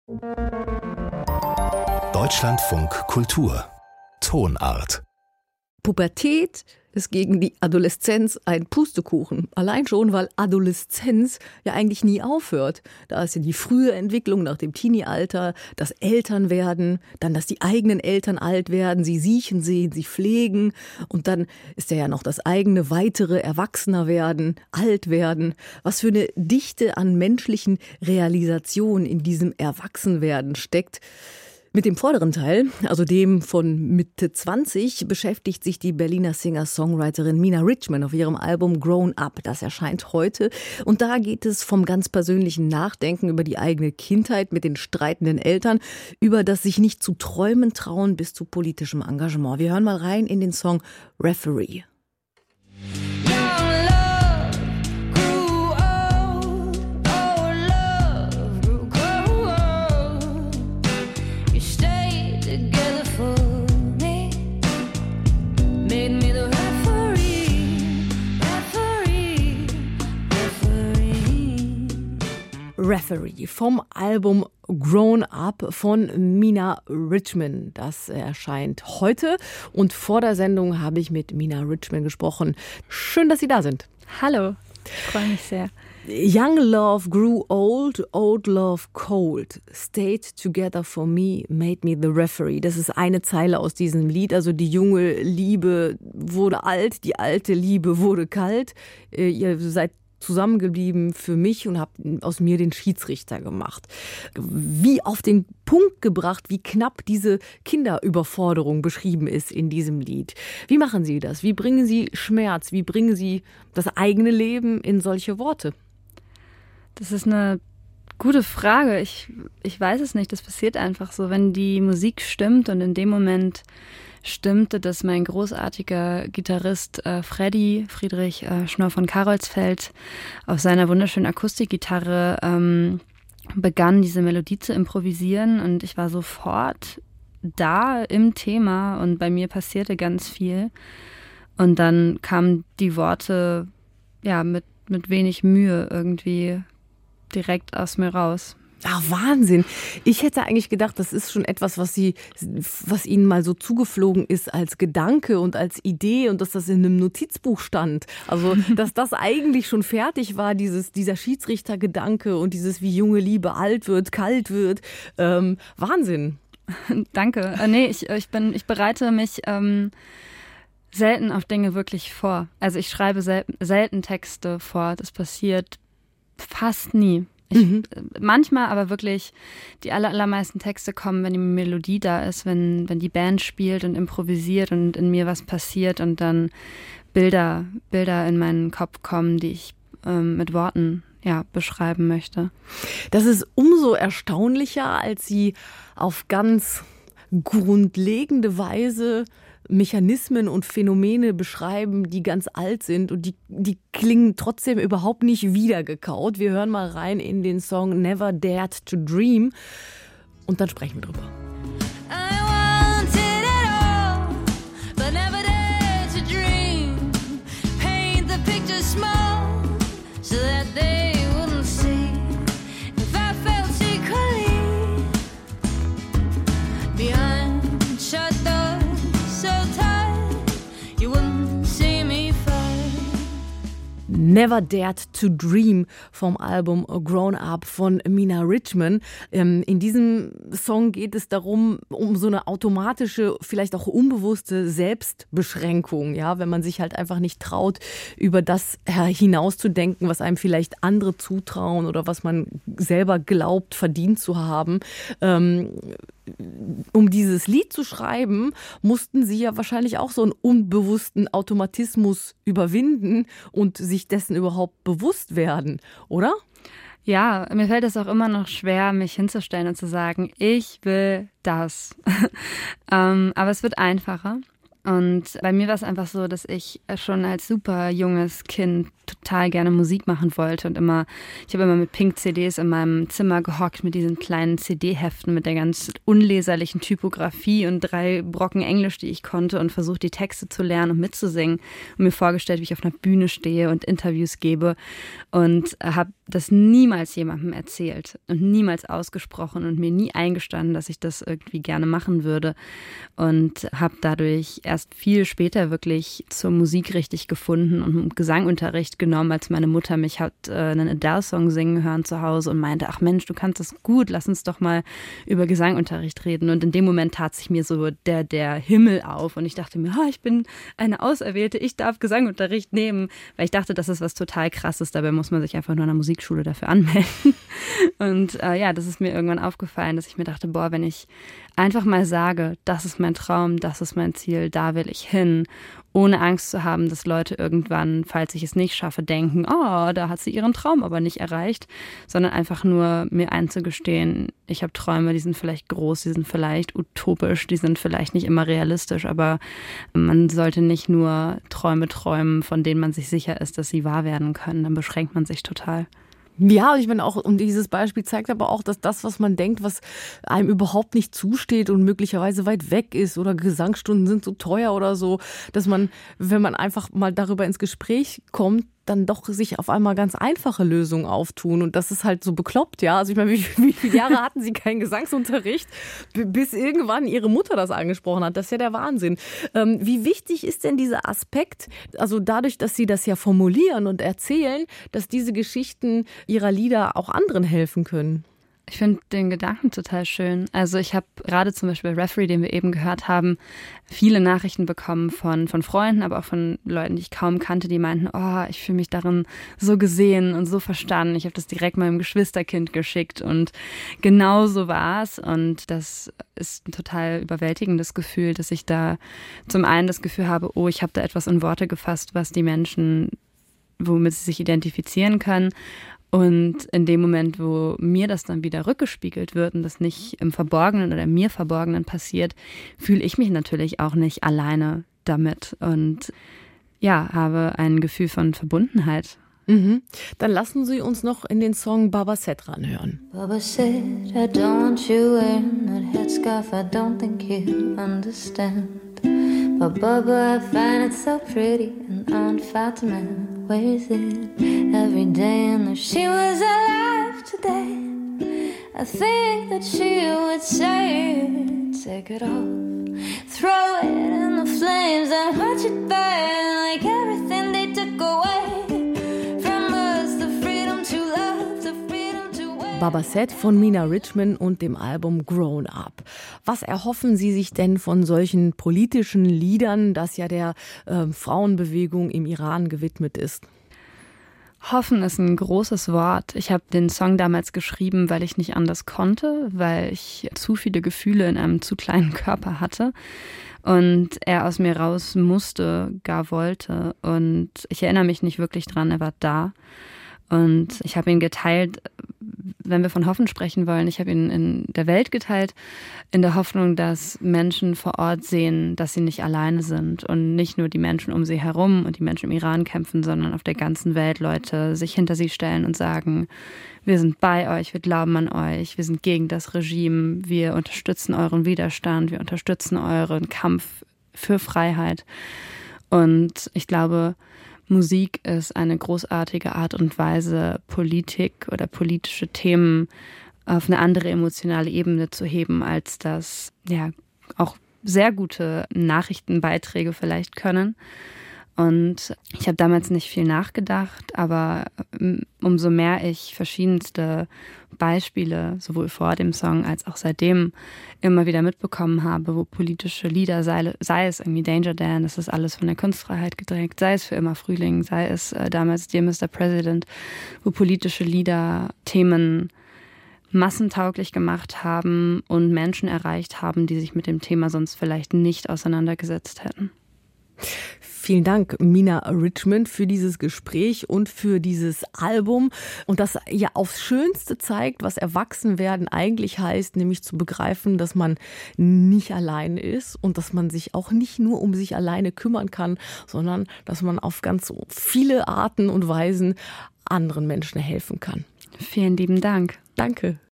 Deutschlandfunk Kultur Tonart. Pubertät ist gegen die Adoleszenz ein Pustekuchen. Allein schon, weil Adoleszenz ja eigentlich nie aufhört. Da ist ja die frühe Entwicklung nach dem Teenie-Alter, das Elternwerden, dann, dass die eigenen Eltern alt werden, sie siechen sehen, sie pflegen. Und dann ist ja noch das eigene weitere Erwachsenerwerden, Altwerden. Was für eine Dichte an menschlichen Realisationen in diesem Erwachsenwerden steckt. Mit dem vorderen Teil, also dem von Mitte 20, beschäftigt sich die Berliner Singer-Songwriterin Mina Richman auf ihrem Album Grown Up. Das erscheint heute. Und da geht es vom ganz persönlichen Nachdenken über die eigene Kindheit mit den streitenden Eltern, über das sich nicht zu träumen trauen bis zu politischem Engagement. Wir hören mal rein in den Song Referee. Referee vom Album Grown Up von Mina Richman. Das erscheint heute und vor der Sendung habe ich mit Mina Richman gesprochen. Schön, dass Sie da sind. Hallo, freue mich sehr. Young love grew old, old love cold. Stayed together for me, made me the referee. Das ist eine Zeile aus diesem Lied. Also die junge Liebe wurde alt, die alte Liebe wurde kalt. Ihr seid zusammengeblieben für mich und habt aus mir den Schiedsrichter gemacht. Wie auf den Punkt gebracht, wie knapp diese Kinderüberforderung beschrieben ist in diesem Lied. Wie machen Sie das? Wie bringen Sie Schmerz? Wie bringen Sie das eigene Leben in solche Worte? Das ist eine gute Frage. Ich weiß es nicht. Das passiert einfach so, wenn die Musik stimmt und in dem Moment stimmte, dass mein großartiger Gitarrist Friedrich Schnorr von Karolsfeld auf seiner wunderschönen Akustikgitarre begann, diese Melodie zu improvisieren und ich war sofort da im Thema und bei mir passierte ganz viel und dann kamen die Worte ja mit wenig Mühe irgendwie direkt aus mir raus. Ah, Wahnsinn. Ich hätte eigentlich gedacht, das ist schon etwas, was Ihnen mal so zugeflogen ist als Gedanke und als Idee und dass das in einem Notizbuch stand. Also, dass das eigentlich schon fertig war, dieser Schiedsrichtergedanke und dieses, wie junge Liebe alt wird, kalt wird. Wahnsinn. Danke. Nee, ich bereite mich selten auf Dinge wirklich vor. Also ich schreibe selten Texte vor. Das passiert fast nie. Manchmal aber wirklich die allermeisten Texte kommen, wenn die Melodie da ist, wenn die Band spielt und improvisiert und in mir was passiert und dann Bilder in meinen Kopf kommen, die ich mit Worten beschreiben möchte. Das ist umso erstaunlicher, als Sie auf ganz grundlegende Weise Mechanismen und Phänomene beschreiben, die ganz alt sind und die klingen trotzdem überhaupt nicht wiedergekaut. Wir hören mal rein in den Song Never Dared to Dream und dann sprechen wir drüber. Never Dared to Dream vom Album Grown Up von Mina Richman. In diesem Song geht es darum, um so eine automatische, vielleicht auch unbewusste Selbstbeschränkung, ja, wenn man sich halt einfach nicht traut, über das hinauszudenken, was einem vielleicht andere zutrauen oder was man selber glaubt, verdient zu haben. Um dieses Lied zu schreiben, mussten Sie ja wahrscheinlich auch so einen unbewussten Automatismus überwinden und sich dessen überhaupt bewusst werden, oder? Ja, mir fällt es auch immer noch schwer, mich hinzustellen und zu sagen, ich will das. Aber es wird einfacher. Und bei mir war es einfach so, dass ich schon als super junges Kind total gerne Musik machen wollte und ich habe immer mit Pink-CDs in meinem Zimmer gehockt mit diesen kleinen CD-Heften mit der ganz unleserlichen Typografie und 3 Brocken Englisch, die ich konnte und versucht, die Texte zu lernen und mitzusingen und mir vorgestellt, wie ich auf einer Bühne stehe und Interviews gebe und habe das niemals jemandem erzählt und niemals ausgesprochen und mir nie eingestanden, dass ich das irgendwie gerne machen würde. Und habe dadurch erst viel später wirklich zur Musik richtig gefunden und Gesangunterricht genommen, als meine Mutter mich hat einen Adele-Song singen hören zu Hause und meinte, ach Mensch, du kannst das gut, lass uns doch mal über Gesangunterricht reden. Und in dem Moment tat sich mir so der Himmel auf und ich dachte mir, ich bin eine Auserwählte, ich darf Gesangunterricht nehmen, weil ich dachte, das ist was total Krasses, dabei muss man sich einfach nur an der Musikschule dafür anmelden. Und das ist mir irgendwann aufgefallen, dass ich mir dachte, wenn ich einfach mal sage, das ist mein Traum, das ist mein Ziel, da will ich hin, ohne Angst zu haben, dass Leute irgendwann, falls ich es nicht schaffe, denken, da hat sie ihren Traum aber nicht erreicht, sondern einfach nur mir einzugestehen, ich habe Träume, die sind vielleicht groß, die sind vielleicht utopisch, die sind vielleicht nicht immer realistisch, aber man sollte nicht nur Träume träumen, von denen man sich sicher ist, dass sie wahr werden können, dann beschränkt man sich total. Ja, ich meine auch, und dieses Beispiel zeigt aber auch, dass das, was man denkt, was einem überhaupt nicht zusteht und möglicherweise weit weg ist oder Gesangsstunden sind so teuer oder so, dass man, wenn man einfach mal darüber ins Gespräch kommt, dann doch sich auf einmal ganz einfache Lösungen auftun. Und das ist halt so bekloppt, ja. Also ich meine, wie viele Jahre hatten Sie keinen Gesangsunterricht, bis irgendwann Ihre Mutter das angesprochen hat? Das ist ja der Wahnsinn. Wie wichtig ist denn dieser Aspekt, also dadurch, dass Sie das ja formulieren und erzählen, dass diese Geschichten Ihrer Lieder auch anderen helfen können? Ich finde den Gedanken total schön. Also ich habe gerade zum Beispiel Referee, den wir eben gehört haben, viele Nachrichten bekommen von Freunden, aber auch von Leuten, die ich kaum kannte, die meinten, ich fühle mich darin so gesehen und so verstanden. Ich habe das direkt meinem Geschwisterkind geschickt und genau so war es. Und das ist ein total überwältigendes Gefühl, dass ich da zum einen das Gefühl habe, ich habe da etwas in Worte gefasst, was die Menschen, womit sie sich identifizieren können. Und in dem Moment, wo mir das dann wieder rückgespiegelt wird und das nicht im Verborgenen oder mir Verborgenen passiert, fühle ich mich natürlich auch nicht alleine damit und habe ein Gefühl von Verbundenheit. Mhm. Dann lassen Sie uns noch in den Song Baba Set ranhören. Baba said, I don't want you wearing that headscarf, I don't think you understand. But Baba, I find it so pretty and Aunt Fatima wears it every day. And if she was alive today, I think that she would say, take it off, throw it in the flames and watch it burn like everything they took away. Baba Set von Mina Richmond und dem Album Grown Up. Was erhoffen Sie sich denn von solchen politischen Liedern, das ja der Frauenbewegung im Iran gewidmet ist? Hoffen ist ein großes Wort. Ich habe den Song damals geschrieben, weil ich nicht anders konnte, weil ich zu viele Gefühle in einem zu kleinen Körper hatte und er aus mir raus musste, gar wollte. Und ich erinnere mich nicht wirklich dran, er war da. Und ich habe ihn geteilt, wenn wir von Hoffen sprechen wollen, ich habe ihn in der Welt geteilt, in der Hoffnung, dass Menschen vor Ort sehen, dass sie nicht alleine sind und nicht nur die Menschen um sie herum und die Menschen im Iran kämpfen, sondern auf der ganzen Welt Leute sich hinter sie stellen und sagen, wir sind bei euch, wir glauben an euch, wir sind gegen das Regime, wir unterstützen euren Widerstand, wir unterstützen euren Kampf für Freiheit. Und ich glaube, Musik ist eine großartige Art und Weise, Politik oder politische Themen auf eine andere emotionale Ebene zu heben, als das auch sehr gute Nachrichtenbeiträge vielleicht können. Und ich habe damals nicht viel nachgedacht, aber umso mehr ich verschiedenste Beispiele, sowohl vor dem Song als auch seitdem, immer wieder mitbekommen habe, wo politische Lieder, sei es irgendwie Danger Dan, das ist alles von der Kunstfreiheit gedrängt, sei es für immer Frühling, sei es damals Dear Mr. President, wo politische Lieder Themen massentauglich gemacht haben und Menschen erreicht haben, die sich mit dem Thema sonst vielleicht nicht auseinandergesetzt hätten. Vielen Dank, Mina Richmond, für dieses Gespräch und für dieses Album. Und das ja aufs Schönste zeigt, was Erwachsenwerden eigentlich heißt, nämlich zu begreifen, dass man nicht allein ist und dass man sich auch nicht nur um sich alleine kümmern kann, sondern dass man auf ganz viele Arten und Weisen anderen Menschen helfen kann. Vielen lieben Dank. Danke.